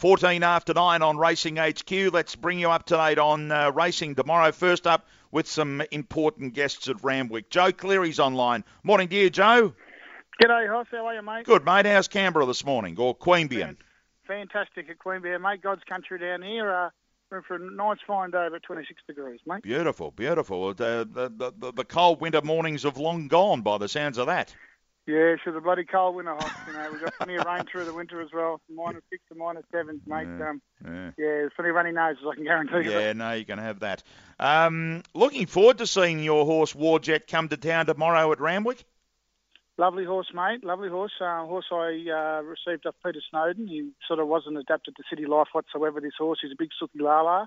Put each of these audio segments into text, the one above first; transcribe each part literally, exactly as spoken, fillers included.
fourteen after nine on Racing H Q. Let's bring you up to date on uh, racing tomorrow. First up with some important guests at Randwick. Joe Cleary's online. Morning to you, Joe. G'day, Hoss. How are you, mate? Good, mate. How's Canberra this morning, or Queanbeyan? Fantastic at Queanbeyan, mate. God's country down here. Uh, we're in for a nice fine day of twenty-six degrees, mate. Beautiful, beautiful. The, the, the, the cold winter mornings have long gone by the sounds of that. Yeah, sure, the bloody cold winter, Hoss. You know, we've got plenty of rain through the winter as well. Minus six to minus sevens, mate. Yeah, um, yeah. yeah, there's plenty of runny noses, I can guarantee you. Yeah, no, you can have that. Um, looking forward to seeing your horse Warjet come to town tomorrow at Randwick. Lovely horse, mate. Lovely horse. Uh, horse I uh, received off Peter Snowden. He sort of wasn't adapted to city life whatsoever, this horse. He's a big sooky lala.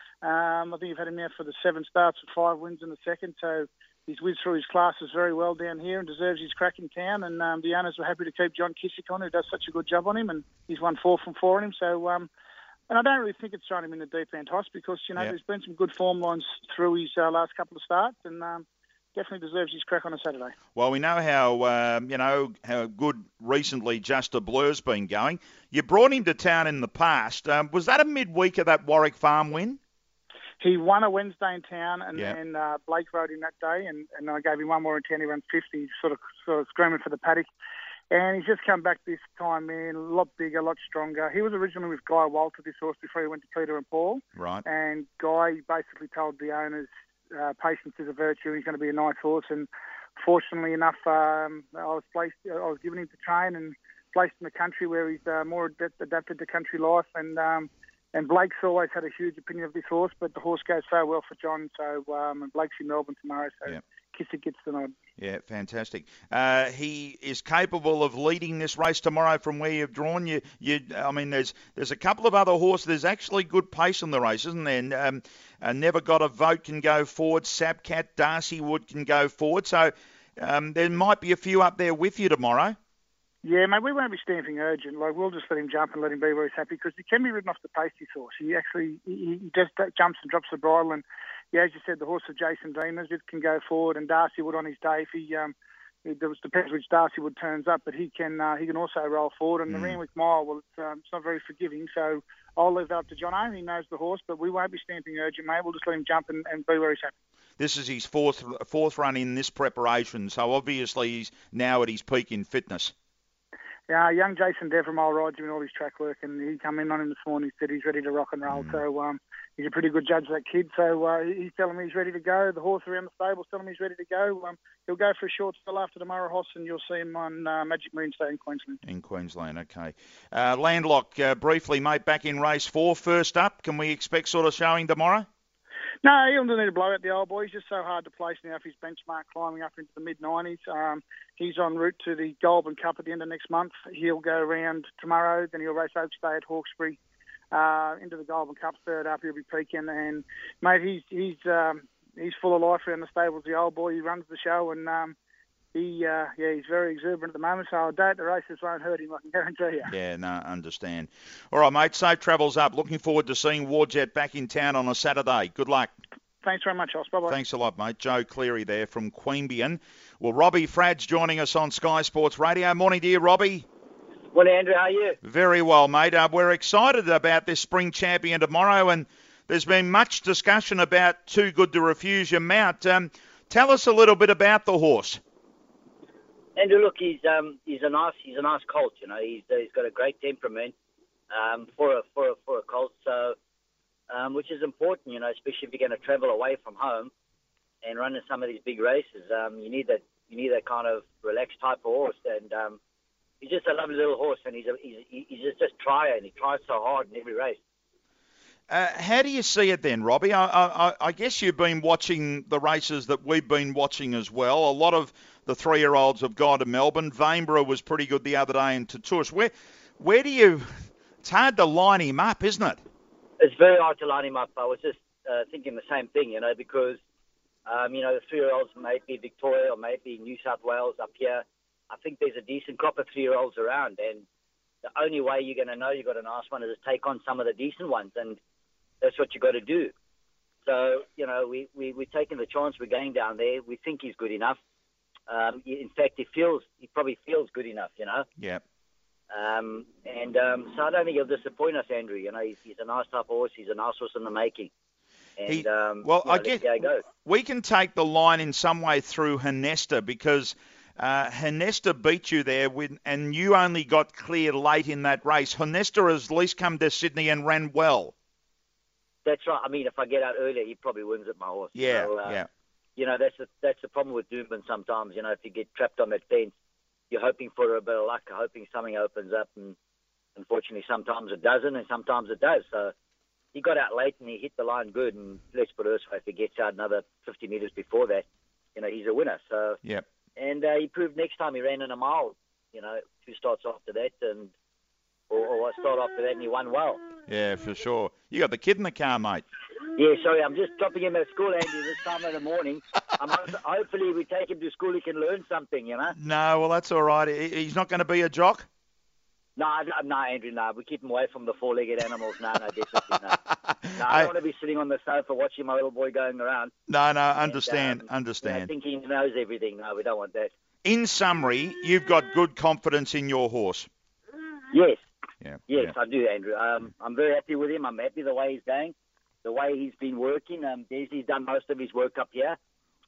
Um, I think you've had him now for the seven starts with five wins in the second, so he's whizzed through his classes very well down here and deserves his crack in town. And um, the owners were happy to keep John Kissick on, who does such a good job on him, and he's won four from four on him. So, um, and I don't really think it's thrown him in the deep end, Hoss, because, you know, yeah. there's been some good form lines through his uh, last couple of starts, and um, definitely deserves his crack on a Saturday. Well, we know how um, you know how good recently Just a Blur's been going. You brought him to town in the past. Um, was that a midweek of that Warwick Farm win? He won a Wednesday in town, and yeah. then uh, Blake rode him that day, and, and I gave him one more in town. He ran fifty, sort of, sort of screaming for the paddock. And he's just come back this time, man, a lot bigger, a lot stronger. He was originally with Guy Walter, this horse, before he went to Peter and Paul. Right. And Guy basically told the owners, uh, patience is a virtue, he's going to be a nice horse. And fortunately enough, um, I was placed, I was given him to train and placed in the country where he's uh, more ad- adapted to country life. And um, and Blake's always had a huge opinion of this horse, but the horse goes so well for John. So um, and Blake's in Melbourne tomorrow, so yep. Kissick gets the nod. Yeah, fantastic. Uh, he is capable of leading this race tomorrow from where you've drawn. You, you. I mean, there's there's a couple of other horses. There's actually good pace in the race, isn't there? And, um, uh, Never Got a Vote can go forward. Sapcat, Darcy Wood can go forward. So um, there might be a few up there with you tomorrow. Yeah, mate, we won't be stamping urgent. Like, we'll just let him jump and let him be where he's happy, because he can be ridden off the pace, this horse. He actually, he, he just jumps and drops the bridle, and yeah, as you said, the horse of Jason Demers, it can go forward, and Darcy Wood on his day, if he, um, it depends which Darcy Wood turns up, but he can uh, he can also roll forward. And mm. the Randwick Mile, well, it's, um, it's not very forgiving, so I'll leave that up to Jono. He knows the horse, but we won't be stamping urgent, mate. We'll just let him jump and, and be where he's happy. This is his fourth fourth run in this preparation, so obviously he's now at his peak in fitness. Yeah, young Jason Devermore rides him in all his track work, and he come in on him this morning. He said he's ready to rock and roll. Mm. So um, he's a pretty good judge, that kid. So uh, he's telling me he's ready to go. The horse around the stable's telling me he's ready to go. Um, he'll go for a short spell after tomorrow, Hoss, and you'll see him on uh, Magic Moonstone in Queensland. In Queensland, okay. Uh, Landlock, uh, briefly, mate, back in race four. First up, can we expect sort of showing tomorrow? No, he'll need to blow out the old boy. He's just so hard to place now if his benchmark climbing up into the mid nineties. Um, he's en route to the Goulburn Cup at the end of next month. He'll go around tomorrow, then he'll race Oaks Day at Hawkesbury, uh, into the Goulburn Cup. Third up, he'll be peaking. And, mate, he's he's um, he's full of life around the stables, the old boy. He runs the show, and um, he uh, yeah, he's very exuberant at the moment, so I doubt the races won't hurt him, I can guarantee you. Yeah, no, understand. All right, mate, safe travels up. Looking forward to seeing Warjet back in town on a Saturday. Good luck. Thanks very much, Os. Bye-bye. Thanks a lot, mate. Joe Cleary there from Queanbeyan. Well, Robbie Frad's joining us on Sky Sports Radio. Morning to you, Robbie. Well, Andrew, how are you? Very well, mate. Uh, we're excited about this spring champion tomorrow, and there's been much discussion about Too Good to Refuse Your Mount. Um, tell us a little bit about the horse. Andrew, look, he's um, he's a nice he's a nice colt. You know, he's he's got a great temperament um, for a for a for a colt. So. Um, which is important, you know, especially if you're going to travel away from home and run in some of these big races. Um, you need that you need that kind of relaxed type of horse, and um, he's just a lovely little horse, and he's a, he's, he's just a trier, and he tries so hard in every race. Uh, how do you see it then, Robbie? I, I, I guess you've been watching the races that we've been watching as well. A lot of the three-year-olds have gone to Melbourne. Veinborough was pretty good the other day in Tatouche. Where, where do you... It's hard to line him up, isn't it? It's very hard to line him up. I was just uh, thinking the same thing, you know, because, um, you know, the three-year-olds may be Victoria or maybe New South Wales up here. I think there's a decent crop of three-year-olds around, and the only way you're going to know you've got a nice one is to take on some of the decent ones, and that's what you've got to do. So, you know, we, we, we're taking the chance. We're going down there. We think he's good enough. Um, in fact, he feels he probably feels good enough, you know. Yeah. Um, and um, so I don't think he'll disappoint us, Andrew. You know, he's, he's a nice type of horse. He's a nice horse in the making. And, He, um, well, you know, I guess let's see how it goes. we can take the line in some way through Hanesta because uh, Hanesta beat you there, with, and you only got clear late in that race. Hanesta has at least come to Sydney and ran well. That's right. I mean, if I get out earlier, he probably wins at my horse. Yeah, so, uh, yeah. You know, that's the, that's the problem with Doomben sometimes. You know, if you get trapped on that fence, you're hoping for a bit of luck, hoping something opens up, and unfortunately sometimes it doesn't and sometimes it does. So he got out late and he hit the line good, and let's put it this way, if he gets out another fifty metres before that, you know, he's a winner. So Yep. And uh, he proved next time he ran in a mile, you know, two starts after that, and or, or a start after that, and he won well. Yeah, for sure. You got the kid in the car, mate. Yeah, sorry, I'm just dropping him at school, Andy, this time of the morning. I'm hope- hopefully we take him to school, he can learn something, you know. No, well, that's all right. He- He's not going to be a jock? No, no, no, Andrew, no. We keep him away from the four-legged animals. No, no, definitely no. No, I I- don't want to be sitting on the sofa watching my little boy going around. No, no, understand, and, um, understand. You know, thinking he knows everything. No, we don't want that. In summary, you've got good confidence in your horse. Yes, Yeah. yes, yeah. I do, Andrew. Um, I'm very happy with him. I'm happy the way he's going, the way he's been working. Um, Desi's done most of his work up here.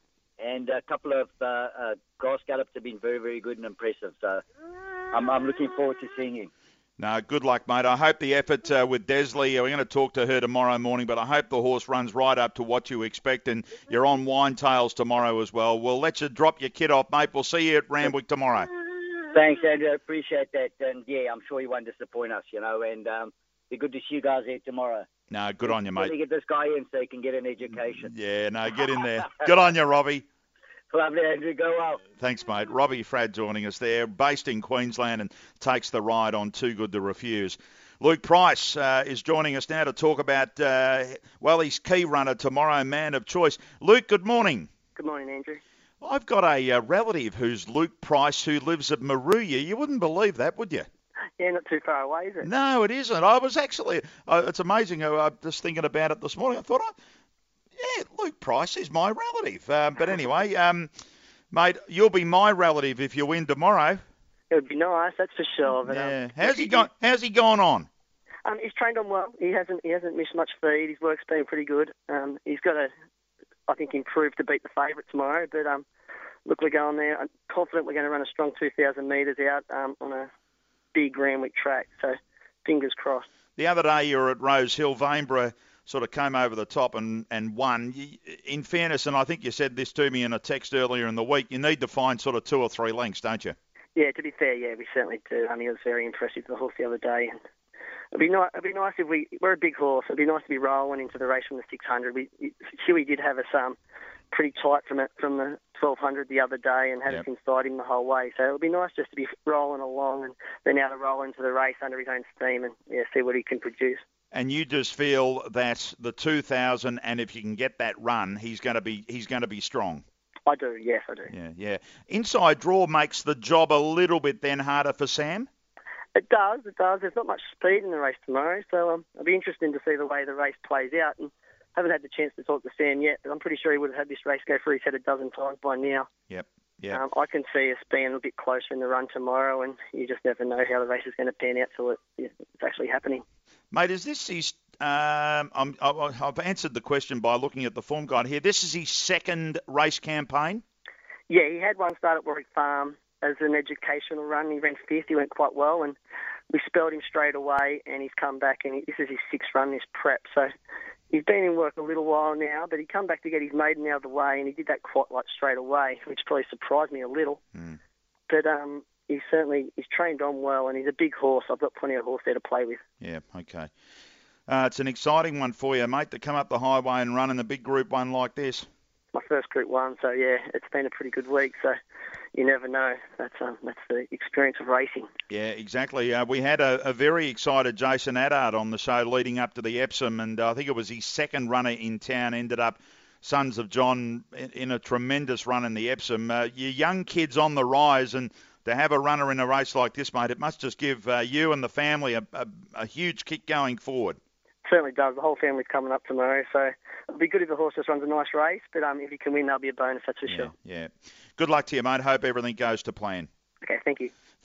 And a couple of uh, uh, grass gallops have been very, very good and impressive. So I'm, I'm looking forward to seeing him. No, good luck, mate. I hope the effort uh, with Desley, we're going to talk to her tomorrow morning, but I hope the horse runs right up to what you expect, and you're on Winetails tomorrow as well. We'll let you drop your kid off, mate. We'll see you at Randwick tomorrow. Thanks, Andrew. I appreciate that. And, yeah, I'm sure he won't disappoint us, you know. And um, be good to see you guys here tomorrow. No, good on you, mate. Really get this guy in so he can get an education. Yeah, no, get in there. Good on you, Robbie. Lovely, Andrew. Go well. Thanks, mate. Robbie Fradd joining us there, based in Queensland, and takes the ride on Too Good to Refuse. Luke Price uh, is joining us now to talk about, uh, well, his key runner tomorrow, Man of Choice. Luke, good morning. Good morning, Andrew. I've got a uh, relative who's Luke Price who lives at Maruya. You wouldn't believe that, would you? Yeah, not too far away, is it? No, it isn't. I was actually, uh, it's amazing. I was just thinking about it this morning. I thought, oh, yeah, Luke Price is my relative. Uh, but anyway, um, mate, you'll be my relative if you win tomorrow. It would be nice, that's for sure. But, Yeah. um, How's he gone? How's he gone on? Um, he's trained on well. He hasn't he hasn't missed much feed. His work's been pretty good. Um, he's got to, I think, improve to beat the favourite tomorrow. But um, look, we're going there. I'm confident we're going to run a strong two thousand metres out um, on a big Randwick track. So fingers crossed. The other day you were at Rose Hill. Vainborough sort of came over the top and, and won. In fairness, and I think you said this to me in a text earlier in the week, you need to find sort of two or three lengths, don't you? Yeah, to be fair, yeah, we certainly do. I mean, it was very impressive, the horse the other day. And it'd be nice. It'd be nice if we we're a big horse. It'd be nice to be rolling into the race from the six hundred. We Huey did have us um pretty tight from it from the twelve hundred the other day and had Yep. us inside him the whole way. So it would be nice just to be rolling along and then now to roll into the race under his own steam and yeah, see what he can produce. And you just feel that the two thousand, and if you can get that run, he's going to be he's going to be strong. I do, yes, I do. Yeah, yeah. Inside draw makes the job a little bit then harder for Sam. It does, it does. There's not much speed in the race tomorrow, so um, it'll be interesting to see the way the race plays out. And haven't had the chance to talk to Sam yet, but I'm pretty sure he would have had this race go through his head a dozen times by now. Yep, yep. Um, I can see us being a bit closer in the run tomorrow, and you just never know how the race is going to pan out till it, it's actually happening. Mate, is this his... Um, I'm, I- I've answered the question by looking at the form guide here. This is his second race campaign? Yeah, he had one start at Warwick Farm as an educational run. He ran fifth, he went quite well, and we spelled him straight away, and he's come back, and he, this is his sixth run, this prep. So he's been in work a little while now, but he come back to get his maiden out of the way, and he did that quite like straight away, which probably surprised me a little. Mm. But um, he's certainly he's trained on well, and he's a big horse. I've got plenty of horse there to play with. Yeah, okay. Uh, it's an exciting one for you, mate, to come up the highway and run in a big Group one like this. My first Group one, so yeah, it's been a pretty good week. So you never know. That's um, that's the experience of racing. Yeah, exactly. Uh, we had a, a very excited Jason Addard on the show leading up to the Epsom, and uh, I think it was his second runner in town, ended up Sons of John in, in a tremendous run in the Epsom. Uh, your young kids on the rise, and to have a runner in a race like this, mate, it must just give uh, you and the family a, a, a huge kick going forward. Certainly does. The whole family's coming up tomorrow, so it'll be good if the horse just runs a nice race, but um, if he can win, that'll be a bonus, that's for Yeah, sure. yeah. Good luck to you, mate. Hope everything goes to plan. Okay, thank you.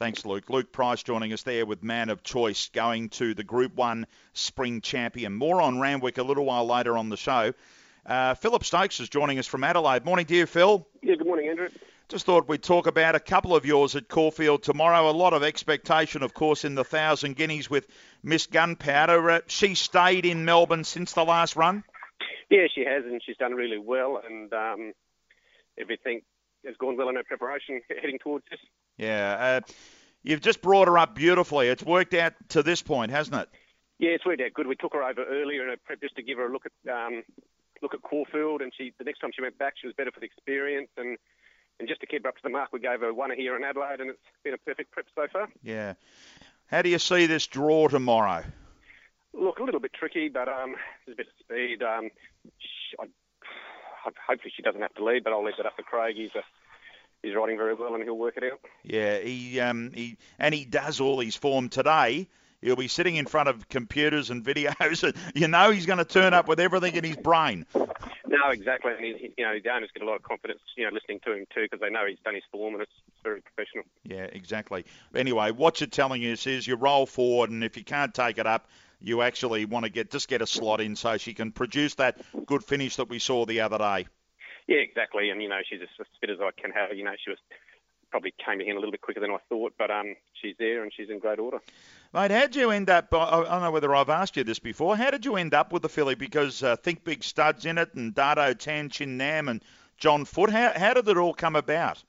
Thanks, Luke. Luke Price joining us there with Man of Choice, going to the Group one Spring Champion. More on Randwick a little while later on the show. Uh, Philip Stokes is joining us from Adelaide. Morning to you, Phil. Yeah, good morning, Andrew. Just thought we'd talk about a couple of yours at Caulfield tomorrow. A lot of expectation, of course, in the Thousand Guineas with Miss Gunpowder. Uh, she stayed in Melbourne since the last run? Yeah, she has, and she's done really well, and um, everything has gone well in her preparation heading towards this. Yeah, uh, you've just brought her up beautifully. It's worked out to this point, hasn't it? Yeah, it's worked out good. We took her over earlier in her prep just to give her a look at um, look at Caulfield, and she the next time she went back, she was better for the experience, and And just to keep her up to the mark, we gave her one here in Adelaide, and it's been a perfect prep so far. Yeah. How do you see this draw tomorrow? Look, a little bit tricky, but um, there's a bit of speed. Um, she, I, hopefully she doesn't have to lead, but I'll leave it up to Craig. He's a, he's riding very well, and he'll work it out. Yeah, he um he and he does all his form today. He'll be sitting in front of computers and videos, and you know he's going to turn up with everything in his brain. No, exactly. And he, you know, the owners get a lot of confidence, you know, listening to him too, because they know he's done his form, and it's very professional. Yeah, exactly. Anyway, what you're telling us is you roll forward, and if you can't take it up, you actually want to get just get a slot in so she can produce that good finish that we saw the other day. Yeah, exactly. And you know, she's as fit as I can have. You know, she was probably came in a little bit quicker than I thought, but um, she's there and she's in great order. Mate, how did you end up, I don't know whether I've asked you this before, how did you end up with the filly? Because uh, Think Big Stud's in it, and Dardo Tan Chin Nam and John Foot. How, how did it all come about?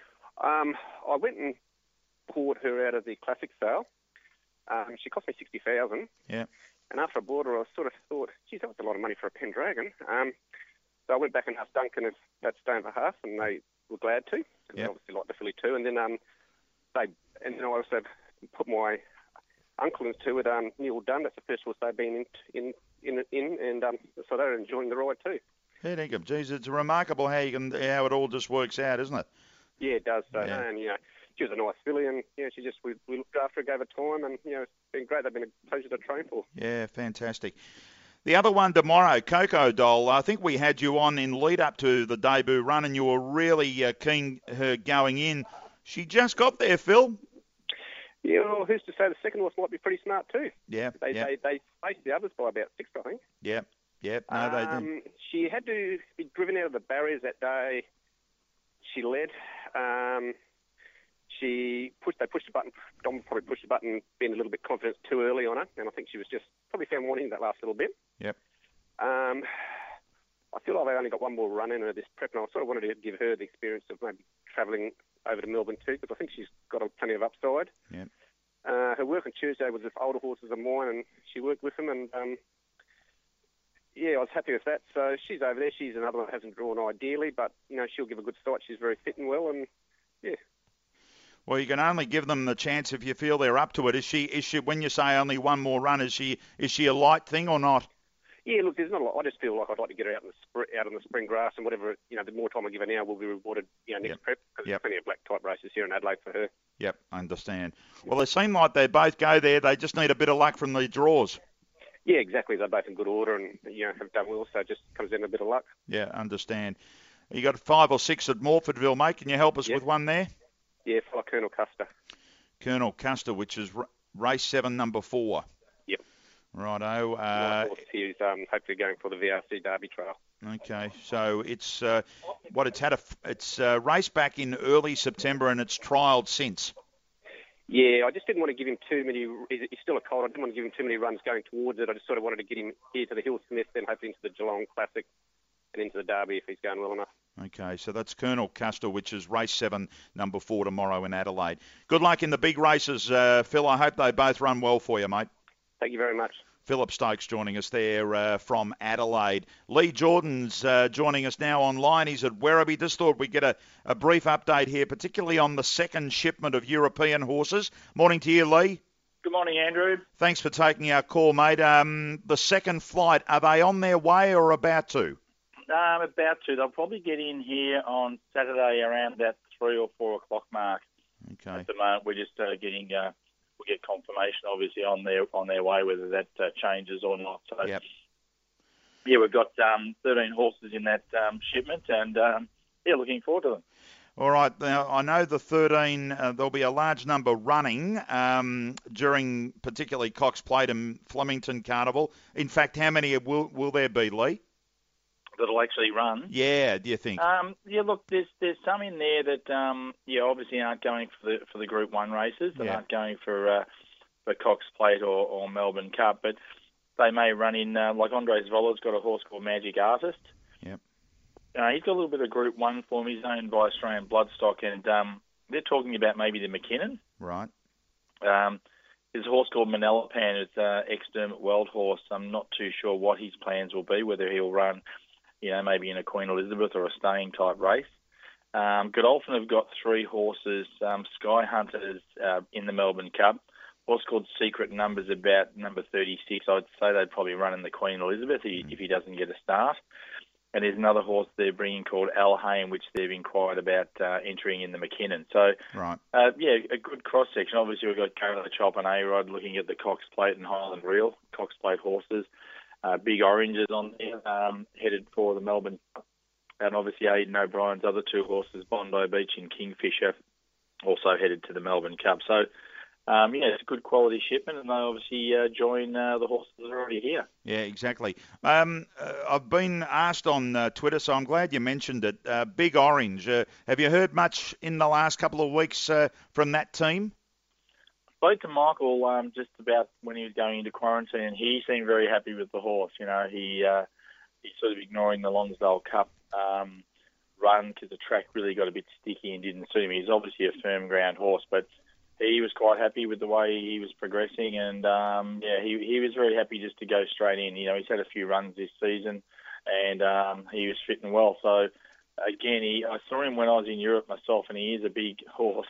Um, I went and bought her out of the classic sale. Um, she cost me sixty thousand dollars. Yeah. And after I bought her, I sort of thought, geez, that was a lot of money for a Pendragon. Um, so I went back and asked Duncan if that's staying for half, and they were glad to. Because yep. They obviously like the filly too. And then um, they, and then I also put my uncle into it, um, Neil Dunn. That's the first horse they've been in, in, in, in and um, so they're enjoying the ride too. Yeah, thank you. Geez, it's remarkable how you can, how it all just works out, isn't it? Yeah, it does. So, Yeah. and you know, she was a nice filly, and you know, she just we, we looked after her, gave her time, and you know, it's been great. They've been a pleasure to train for. Yeah, fantastic. The other one tomorrow, Coco Doll. I think we had you on in lead up to the debut run, and you were really uh, keen her going in. She just got there, Phil. Yeah, well, who's to say the second horse might be pretty smart too? Yeah, They yeah, they they faced the others by about six, I think. yeah, yeah. No, um, they didn't. She had to be driven out of the barriers that day. She led. Um, she pushed. They pushed the button. Dom probably pushed the button, being a little bit confident too early on her, and I think she was just probably found wanting that last little bit. Yep. Um, I feel like they only got one more run in her this prep, and I sort of wanted to give her the experience of maybe travelling over to Melbourne too, because I think she's got a, plenty of upside. Yep. Uh, her work on Tuesday was with older horses of mine, and she worked with them, and um, yeah, I was happy with that. So she's over there. She's another one that hasn't drawn ideally, but you know, she'll give a good start. She's very fit and well, and yeah. Well, you can only give them the chance if you feel they're up to it. Is she? Is she? When you say only one more run, is she? Is she a light thing or not? Yeah, look, there's not a lot. I just feel like I'd like to get her out in the spring, out in the spring grass, and whatever, you know, the more time I give her now, will be rewarded, you know, next Yep. prep, because Yep. there's plenty of black type races here in Adelaide for her. Yep, I understand. Well, they seem like they both go there. They just need a bit of luck from the draws. Yeah, exactly. They're both in good order, and you know, have done well. So it just comes in a bit of luck. Yeah, understand. You got five or six at Morfordville, mate. Can you help us Yep. with one there? Yeah, follow Colonel Custer. Colonel Custer, which is r- race seven, number four. Yep. Righto. My Uh, horse here is um, hopefully going for the V R C Derby Trail. okay, so it's uh, what it's had a f- it's uh, raced back in early September and it's trialled since. Yeah, I just didn't want to give him too many. He's he's still a colt. I didn't want to give him too many runs going towards it. I just sort of wanted to get him here to the Hill Smith, then hopefully into the Geelong Classic and into the Derby if he's going well enough. Okay, so that's Colonel Custer, which is race seven, number four tomorrow in Adelaide. Good luck in the big races, uh, Phil. I hope they both run well for you, mate. Thank you very much. Philip Stokes joining us there uh, from Adelaide. Lee Jordan's uh, joining us now online. He's at Werribee. Just thought we'd get a, a brief update here, particularly on the second shipment of European horses. Morning to you, Lee. Good morning, Andrew. Thanks for taking our call, mate. Um, the second flight, are they on their way or about to? I'm about to. They'll probably get in here on Saturday around that three or four o'clock mark. Okay. At the moment, we're just uh, getting. Uh, we'll get confirmation, obviously, on their on their way, whether that uh, changes or not. So, Yep. yeah, we've got um, thirteen horses in that um, shipment, and um, yeah, looking forward to them. All right. Now, I know the thirteen, uh, there'll be a large number running um, during particularly Cox Plate and Flemington Carnival. In fact, how many will, will there be, Lee? That'll actually run. Yeah, do you think? Um, yeah, look, there's there's some in there that um, yeah obviously aren't going for the for the Group One races and Yeah. aren't going for uh, for Cox Plate or, or Melbourne Cup, but they may run in uh, like Andres Voller's got a horse called Magic Artist. Yep. Uh, he's got a little bit of Group One form. He's owned by Australian Bloodstock, and um, they're talking about maybe the McKinnon. Right. Um, there's a horse called Manellapan. It's an ex-Dermot Weld horse. I'm not too sure what his plans will be, whether he'll run, you know, maybe in a Queen Elizabeth or a staying type race. Um, Godolphin have got three horses. Um, Sky Hunters uh, in the Melbourne Cup. Horse called Secret Numbers, about number thirty-six. I'd say they'd probably run in the Queen Elizabeth if, if he doesn't get a start. And there's another horse they're bringing called Al Hain, which they've inquired about uh, entering in the McKinnon. So, Right. uh, yeah, a good cross-section. Obviously, we've got Carol the Chop and A-Rod looking at the Cox Plate and Highland Reel, Cox Plate horses. Uh, Big Oranges on there, um, headed for the Melbourne Cup. And obviously, Aidan O'Brien's other two horses, Bondi Beach and Kingfisher, also headed to the Melbourne Cup. So, Um, yeah, it's a good quality shipment, and they obviously uh, join uh, the horses that are already here. Yeah, exactly. Um, uh, I've been asked on uh, Twitter, so I'm glad you mentioned it. Uh, Big Orange, uh, have you heard much in the last couple of weeks uh, from that team? I spoke to Michael um, just about when he was going into quarantine, and he seemed very happy with the horse. You know, he uh, he's sort of ignoring the Lonsdale Cup um, run because the track really got a bit sticky and didn't suit him. He's obviously a firm ground horse, but he was quite happy with the way he was progressing, and um, yeah, he he was very happy just to go straight in. You know, he's had a few runs this season, and um, he was fitting well. So again, he, I saw him when I was in Europe myself, and he is a big horse.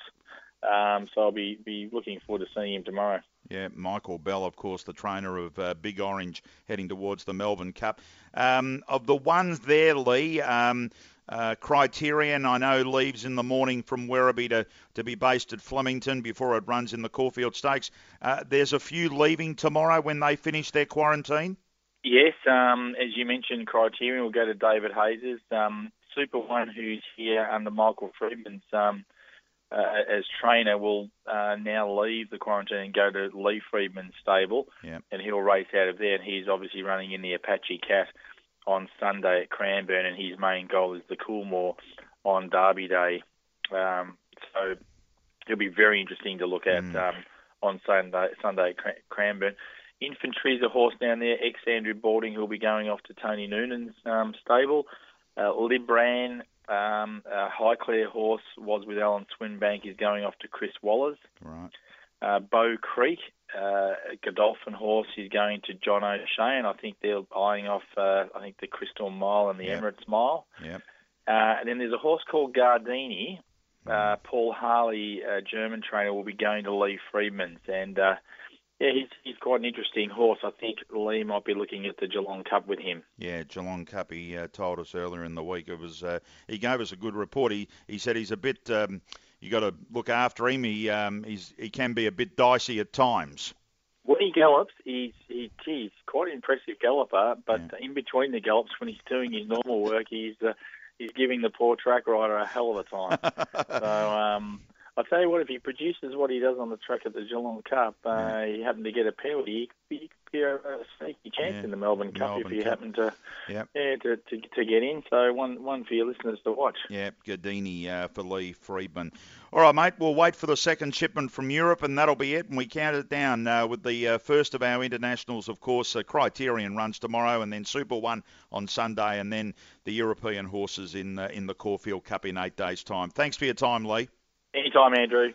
Um, so I'll be be looking forward to seeing him tomorrow. Yeah, Michael Bell, of course, the trainer of uh, Big Orange, heading towards the Melbourne Cup. Um, of the ones there, Lee, um, uh, Criterion, I know, leaves in the morning from Werribee to, to be based at Flemington before it runs in the Caulfield Stakes. Uh, there's a few leaving tomorrow when they finish their quarantine? Yes, um, as you mentioned, Criterion will go to David Hayes'. Um, Super One, who's here under Michael Friedman's um, Uh, as trainer, will uh, now leave the quarantine and go to Lee Friedman's stable, yep. and he'll race out of there. And he's obviously running in the Apache Cat on Sunday at Cranbourne, and his main goal is the Coolmore on Derby Day. Um, so it'll be very interesting to look at mm. um, on Sunday, Sunday at Cran- Cranbourne. Infantry's a horse down there, ex-Andrew Balding, who'll be going off to Tony Noonan's um, stable. Uh, Libran, Um, uh, Highclere horse was with Alan Swinbank, is going off to Chris Wallers. Right. Uh, Bow Creek, uh, Godolphin horse, is going to John O'Shea, and I think they're eyeing off, uh, I think, the Crystal Mile and the yep. Emirates Mile. Yep. Uh, and then there's a horse called Gardini. Uh, Paul Harley, uh, German trainer, will be going to Lee Friedman's, and uh, yeah, he's, he's quite an interesting horse. I think Lee might be looking at the Geelong Cup with him. Yeah, Geelong Cup, he uh, told us earlier in the week. It was uh, he gave us a good report. He he said he's a bit, um, you got to look after him. He um, he's, he can be a bit dicey at times. When he gallops, he's, he, he's quite an impressive galloper, but yeah. in between the gallops, when he's doing his normal work, he's uh, he's giving the poor track rider a hell of a time. so, um, I'll tell you what, if he produces what he does on the track at the Geelong Cup, uh, yeah. he happened to get a penalty, he could be a, a sneaky chance yeah. in the Melbourne Cup Melbourne if he Cup. happened to, yep. yeah, to, to to get in. So one one for your listeners to watch. Yeah, Gardini uh, for Lee Friedman. All right, mate, we'll wait for the second shipment from Europe, and that'll be it. And we count it down uh, with the uh, first of our internationals, of course. Uh, Criterion runs tomorrow, and then Super One on Sunday, and then the European horses in uh, in the Caulfield Cup in eight days' time. Thanks for your time, Lee. Anytime, Andrew.